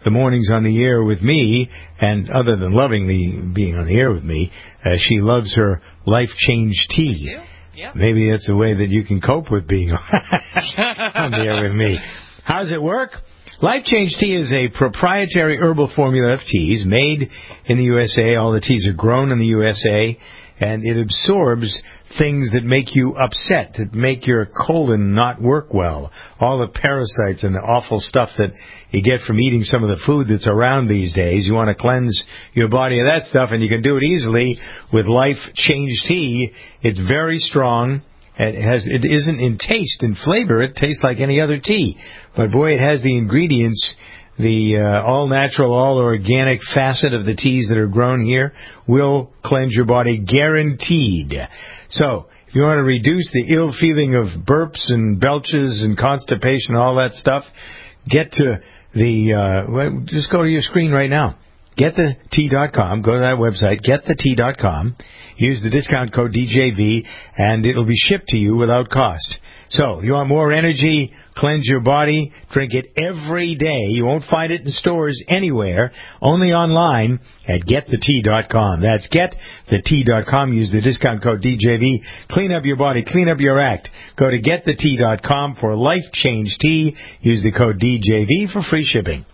the mornings on the air with me, and other than loving the being on the air with me, uh, she loves her Life Change tea. Yep. Maybe that's a way that you can cope with being on the air with me. How does it work? Life Change Tea is a proprietary herbal formula of teas made in the U S A. All the teas are grown in the U S A, and it absorbs things that make you upset, that make your colon not work well. All the parasites and the awful stuff that you get from eating some of the food that's around these days. You want to cleanse your body of that stuff, and you can do it easily with Life Change Tea. It's very strong. It has. It isn't in taste and flavor. It tastes like any other tea. But, boy, it has the ingredients, the uh, all-natural, all-organic facet of the teas that are grown here will cleanse your body, guaranteed. So, if you want to reduce the ill feeling of burps and belches and constipation and all that stuff, get to the, uh, well, just go to your screen right now. get the tea dot com. Go to that website, get the tea dot com. Use the discount code D J V, and it'll be shipped to you without cost. So, you want more energy, cleanse your body, drink it every day. You won't find it in stores anywhere, only online at get the tea dot com. That's get the tea dot com. Use the discount code D J V. Clean up your body, clean up your act. Go to get the tea dot com for Life Change Tea. Use the code D J V for free shipping.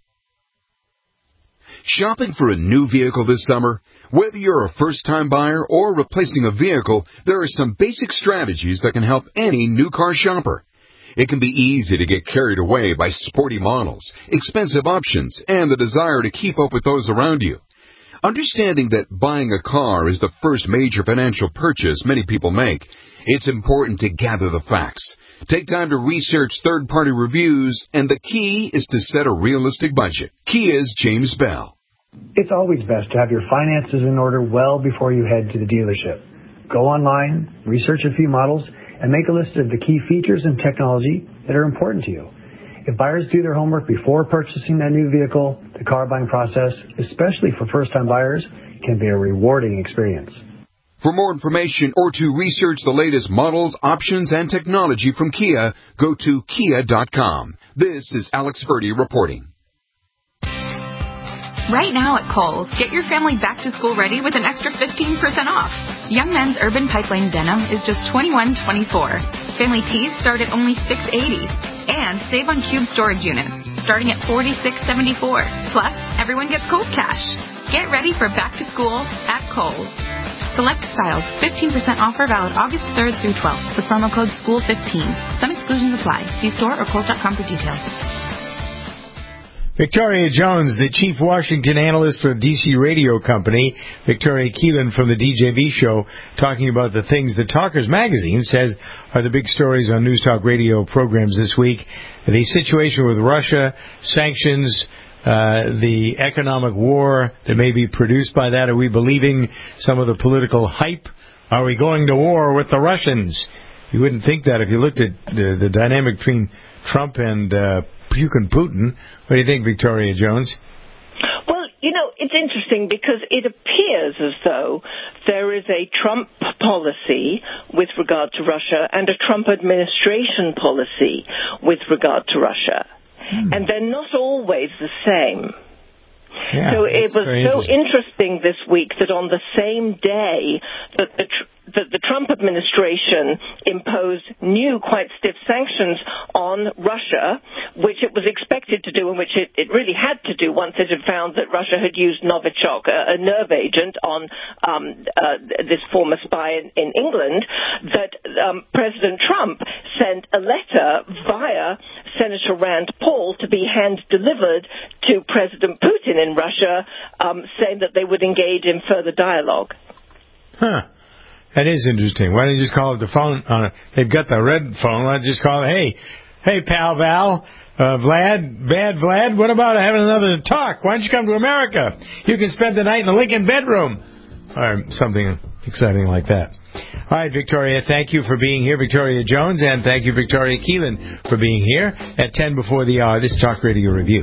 Shopping for a new vehicle this summer? Whether you're a first-time buyer or replacing a vehicle, there are some basic strategies that can help any new car shopper. It can be easy to get carried away by sporty models, expensive options, and the desire to keep up with those around you. Understanding that buying a car is the first major financial purchase many people make, it's important to gather the facts. Take time to research third-party reviews, and the key is to set a realistic budget. Kia's James Bell. It's always best to have your finances in order well before you head to the dealership. Go online, research a few models, and make a list of the key features and technology that are important to you. If buyers do their homework before purchasing that new vehicle, the car buying process, especially for first-time buyers, can be a rewarding experience. For more information or to research the latest models, options, and technology from Kia, go to kia dot com. This is Alex Verdi reporting. Right now at Kohl's, get your family back to school ready with an extra fifteen percent off. Young men's Urban Pipeline denim is just twenty-one twenty-four. Family tees start at only six eighty. And save on cube storage units, starting at forty-six seventy-four. Plus, everyone gets Kohl's cash. Get ready for back to school at Kohl's. Select styles, fifteen percent offer valid August third through twelfth with promo code school fifteen. Some exclusions apply. See store or kohls dot com for details. Victoria Jones, the chief Washington analyst for D C Radio Company, Victoria Keelan from the D J V Show, talking about the things that Talkers Magazine says are the big stories on News Talk Radio programs this week. The situation with Russia, sanctions, uh, the economic war that may be produced by that. Are we believing some of the political hype? Are we going to war with the Russians? You wouldn't think that if you looked at the, the dynamic between Trump and uh, Putin. What do you think, Victoria Jones? Well, you know, it's interesting because it appears as though there is a Trump policy with regard to Russia and a Trump administration policy with regard to Russia. Hmm. And they're not always the same. Yeah, so it was so interesting this week that on the same day that the, that the Trump administration imposed new, quite stiff sanctions on Russia, which it was expected to do and which it, it really had to do once it had found that Russia had used Novichok, a, a nerve agent, on um, uh, this former spy in, in England, that um, President Trump sent a letter via Senator Rand Paul to be hand-delivered to President Putin in Russia, um, saying that they would engage in further dialogue. Huh. That is interesting. Why don't you just call it the phone? Uh, they've got the red phone. Why don't you just call it, hey, hey, pal Val, uh, Vlad, bad Vlad, what about having another talk? Why don't you come to America? You can spend the night in the Lincoln bedroom. Or something exciting like that. All right, Victoria, thank you for being here, Victoria Jones, and thank you, Victoria Keelan, for being here at ten before the hour. This is Talk Radio Review.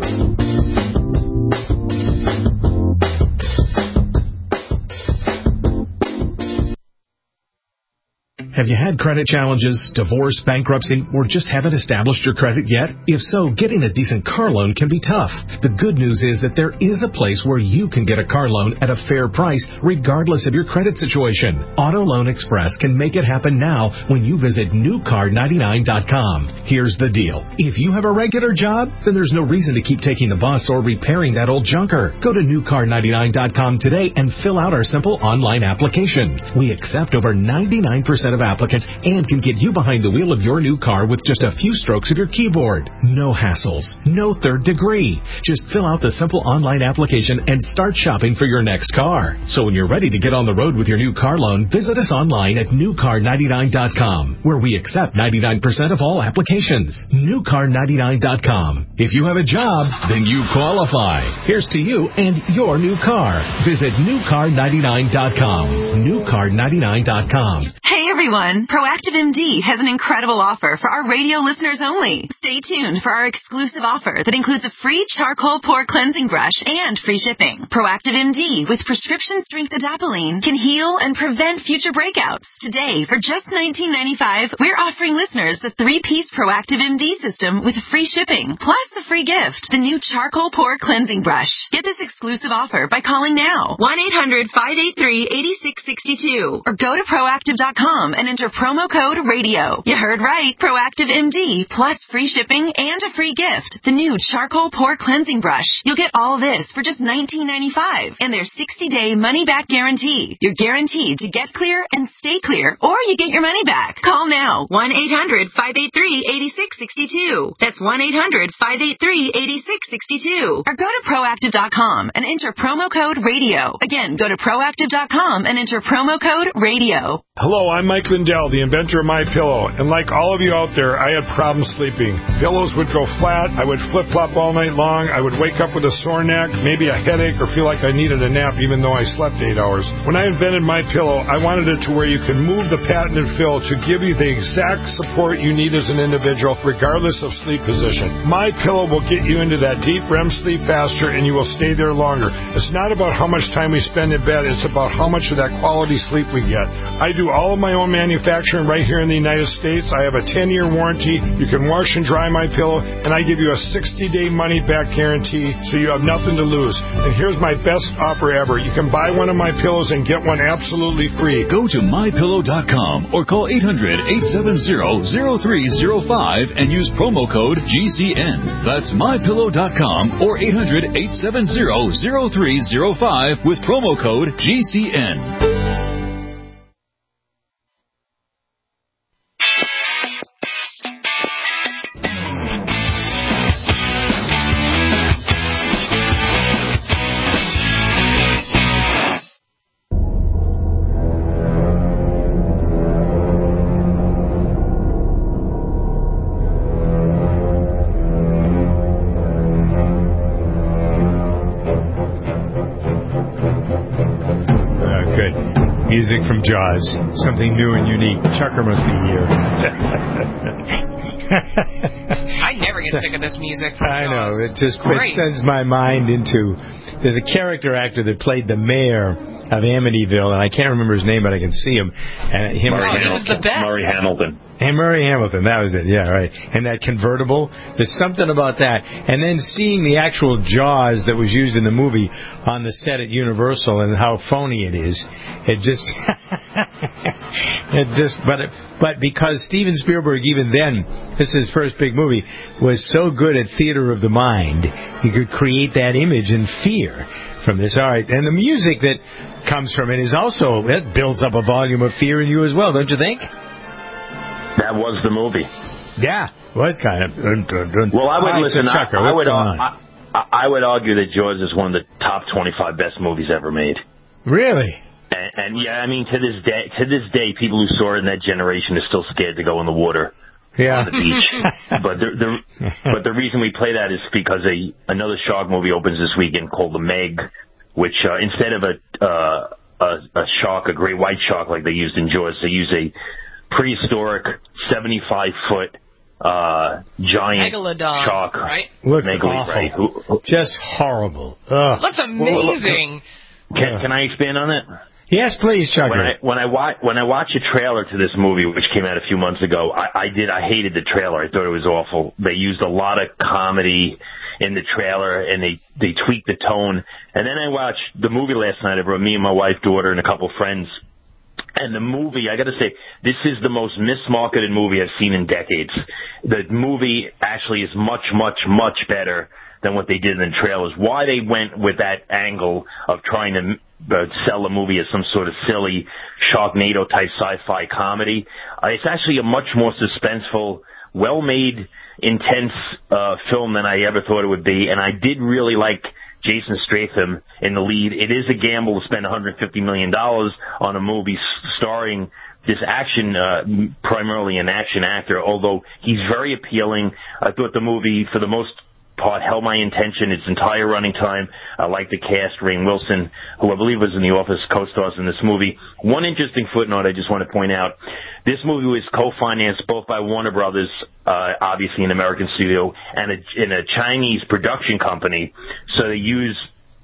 Have you had credit challenges, divorce, bankruptcy, or just haven't established your credit yet? If so, getting a decent car loan can be tough. The good news is that there is a place where you can get a car loan at a fair price, regardless of your credit situation. Auto Loan Express can make it happen now when you visit new car ninety-nine dot com. Here's the deal. If you have a regular job, then there's no reason to keep taking the bus or repairing that old junker. Go to new car ninety-nine dot com today and fill out our simple online application. We accept over ninety-nine percent of applicants and can get you behind the wheel of your new car with just a few strokes of your keyboard. No hassles, no third degree. Just fill out the simple online application and start shopping for your next car. So when you're ready to get on the road with your new car loan, visit us online at new car ninety-nine dot com, where we accept ninety-nine percent of all applications. new car ninety-nine dot com. If you have a job, then you qualify. Here's to you and your new car. Visit new car ninety-nine dot com. new car ninety-nine dot com. Hey everyone, Proactive M D has an incredible offer for our radio listeners only. Stay tuned for our exclusive offer that includes a free charcoal pore cleansing brush and free shipping. Proactive M D with prescription strength adapalene can heal and prevent future breakouts. Today, for just nineteen ninety-five dollars, we're offering listeners the three-piece Proactive M D system with free shipping, plus a free gift, the new charcoal pore cleansing brush. Get this exclusive offer by calling now, one eight hundred, five eight three, eight six six two, or go to proactive dot com and enter promo code radio. You heard right, Proactive M D, plus free shipping and a free gift, the new charcoal pore cleansing brush. You'll get all this for just nineteen ninety-five dollars, and their sixty-day money-back guarantee. You're guaranteed to get clear and stay clear, or you get your money back. Call now, one eight hundred, five eight three, eight six six two. That's one eight hundred, five eight three, eight six six two. Or go to proactive dot com and enter promo code radio. Again, go to proactive dot com and enter promo code radio. Hello, I'm Mike Lindell, the inventor of MyPillow, and like all of you out there, I had problems sleeping. Pillows would go flat, I would flip-flop all night long, I would wake up with a sore neck, maybe a headache, or feel like I needed a nap even though I slept eight hours. When I invented MyPillow, I wanted it to where you could move the patented fill to give you the exact support you need as an individual, regardless of sleep position. MyPillow will get you into that deep R E M sleep faster, and you will stay there longer. It's not about how much time we spend in bed, it's about how much of that quality sleep we get. I do all of my own manufacturing right here in the United States. I have a ten-year warranty. You can wash and dry my pillow, and I give you a sixty-day money-back guarantee, so you have nothing to lose. And here's my best offer ever. You can buy one of my pillows and get one absolutely free. Go to my pillow dot com or call eight hundred, eight seven zero, zero three zero five and use promo code G C N. That's my pillow dot com or eight hundred, eight seven zero, zero three zero five with promo code G C N. Music from Jaws. Something new and unique. Chucker must be here. I never get sick of this music from I Jaws. know. It just it Great. sends my mind into... There's a character actor that played the mayor of Amityville, and I can't remember his name, but I can see him. And him Murray, he was the best. Murray Hamilton. And Murray Hamilton, that was it, yeah, right. And that convertible, there's something about that. And then seeing the actual Jaws that was used in the movie on the set at Universal and how phony it is, it just, it just, but it, but because Steven Spielberg, even then, this is his first big movie, was so good at theater of the mind, he could create that image and fear from this. All right, and the music that comes from it is also, it builds up a volume of fear in you as well, don't you think? That was the movie. Yeah, it was kind of. Dun, dun, dun. Well, I would All right, listen. so Chucker, I, I what's would. going on? I, I would argue that Jaws is one of the top twenty-five best movies ever made. Really? And, and yeah, I mean, to this day, to this day, people who saw it in that generation are still scared to go in the water. Yeah. On the beach. but the, the but the reason we play that is because a another shark movie opens this weekend called The Meg, which uh, instead of a, uh, a a shark, a great white shark like they used in Jaws, they use a prehistoric seventy-five foot uh, giant Megalodon, shark. Right? Looks Megalodon, awful. right? Who, who, Just horrible. Ugh. Looks amazing. Can, can I expand on it? Yes, please, Chucker. When I when I watch when I watch a trailer to this movie, which came out a few months ago, I, I did I hated the trailer. I thought it was awful. They used a lot of comedy in the trailer, and they they tweaked the tone. And then I watched the movie last night. I brought me and my wife, daughter, and a couple friends. And the movie, I got to say, this is the most mismarketed movie I've seen in decades. The movie actually is much, much, much better than what they did in the trailers. Why they went with that angle of trying to uh, sell the movie as some sort of silly Sharknado-type sci-fi comedy, uh, it's actually a much more suspenseful, well-made, intense uh, film than I ever thought it would be. And I did really like Jason Statham in the lead. It is a gamble to spend one hundred fifty million dollars on a movie starring this action, uh, primarily an action actor, although he's very appealing. I thought the movie, for the most part, held my attention its entire running time. I like the cast. Rainn Wilson, who I believe was in The Office, co-stars in this movie. One interesting footnote I just want to point out. This movie was co-financed both by Warner Brothers, uh, obviously an American studio, and a, and a Chinese production company. So they use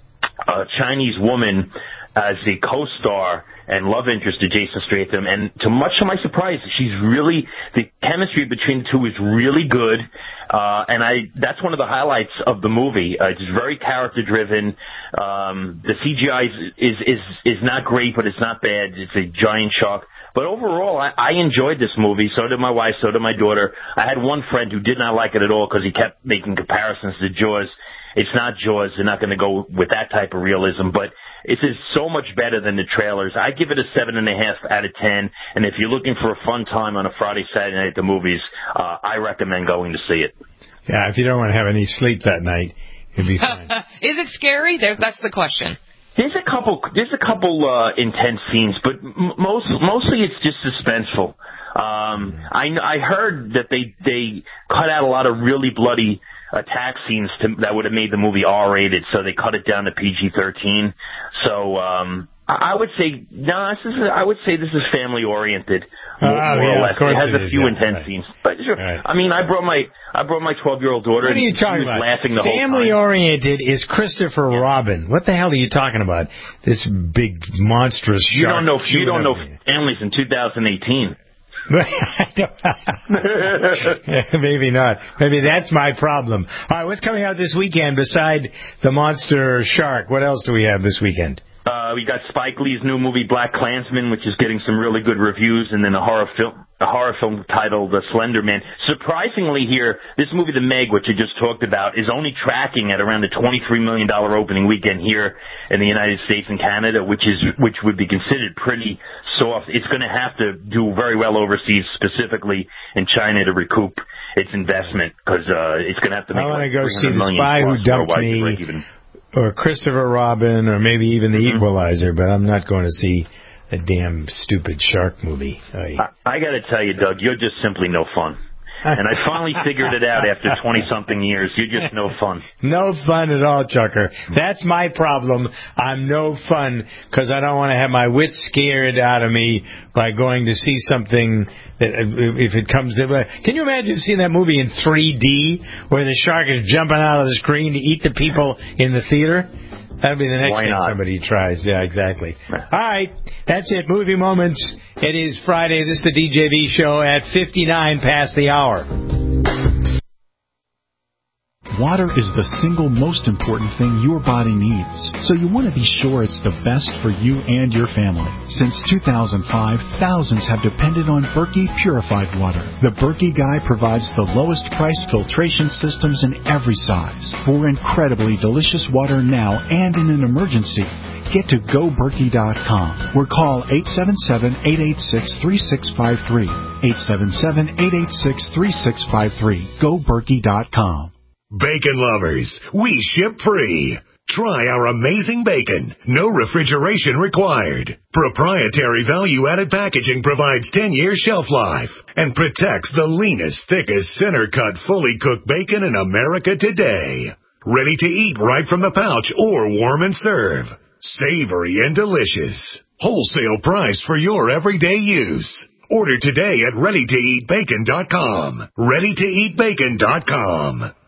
a Chinese woman as the co-star and love interest to Jason Statham, and to much to my surprise, she's really, the chemistry between the two is really good, uh, and I, that's one of the highlights of the movie. Uh, it's very character driven. Um, the C G I is, is, is, is not great, but it's not bad. It's a giant shark. But overall, I, I enjoyed this movie. So did my wife, so did my daughter. I had one friend who did not like it at all because he kept making comparisons to Jaws. It's not Jaws. They're not going to go with that type of realism, but it is so much better than the trailers. I give it a seven and a half out of ten. And if you're looking for a fun time on a Friday, Saturday night at the movies, uh, I recommend going to see it. Yeah, if you don't want to have any sleep that night, it'd be fine. Is it scary? There, that's the question. There's a couple. There's a couple uh, intense scenes, but m- most mostly it's just suspenseful. Um, I I heard that they they cut out a lot of really bloody attack scenes to, that would have made the movie R rated, so they cut it down to P G thirteen. So um, I, I would say no. This is I would say this is family oriented, more, oh, more yeah, or less. Of course it has it a is, few yeah, intense right. scenes, but sure. Right. I mean, I brought my I brought my twelve year old daughter. What are you talking and she was about? laughing the whole time. Family oriented is Christopher Robin. What the hell are you talking about? This big monstrous You shark. don't know. You don't know me. families in two thousand eighteen. Maybe not. Maybe that's my problem. All right, what's coming out this weekend beside the monster shark? What else do we have this weekend? Uh, we got Spike Lee's new movie Black Klansman, which is getting some really good reviews, and then a horror film, a horror film titled The Slender Man. Surprisingly, here, this movie The Meg, which I just talked about, is only tracking at around the twenty-three million dollars opening weekend here in the United States and Canada, which is which would be considered pretty soft. It's going to have to do very well overseas, specifically in China, to recoup its investment, because uh, it's going to have to make. I want like to go see The Spy Who Dumped Me, or Christopher Robin, or maybe even The mm-hmm. Equalizer, but I'm not going to see a damn stupid shark movie. I, I, I got to tell you, Doug, you're just simply no fun. And I finally figured it out after twenty-something years. You're just no fun. No fun at all, Chucker. That's my problem. I'm no fun because I don't want to have my wits scared out of me by going to see something that, if it comes in. Can you imagine seeing that movie in three D where the shark is jumping out of the screen to eat the people in the theater? That'll be the next Why thing not? somebody tries. Yeah, exactly. All right. That's it. Movie Moments. It is Friday. This is the D J V show at fifty-nine past the hour. Water is the single most important thing your body needs, so you want to be sure it's the best for you and your family. Since two thousand five, thousands have depended on Berkey Purified Water. The Berkey Guy provides the lowest priced filtration systems in every size for incredibly delicious water now and in an emergency. Get to go berkey dot com or call eight seven seven, eight eight six, three six five three. eight seven seven, eight eight six, three six five three. go berkey dot com. Bacon lovers, we ship free. Try our amazing bacon. No refrigeration required. Proprietary value-added packaging provides ten year shelf life and protects the leanest, thickest, center-cut, fully cooked bacon in America today. Ready to eat right from the pouch or warm and serve. Savory and delicious. Wholesale price for your everyday use. Order today at ready to eat bacon dot com. ready to eat bacon dot com.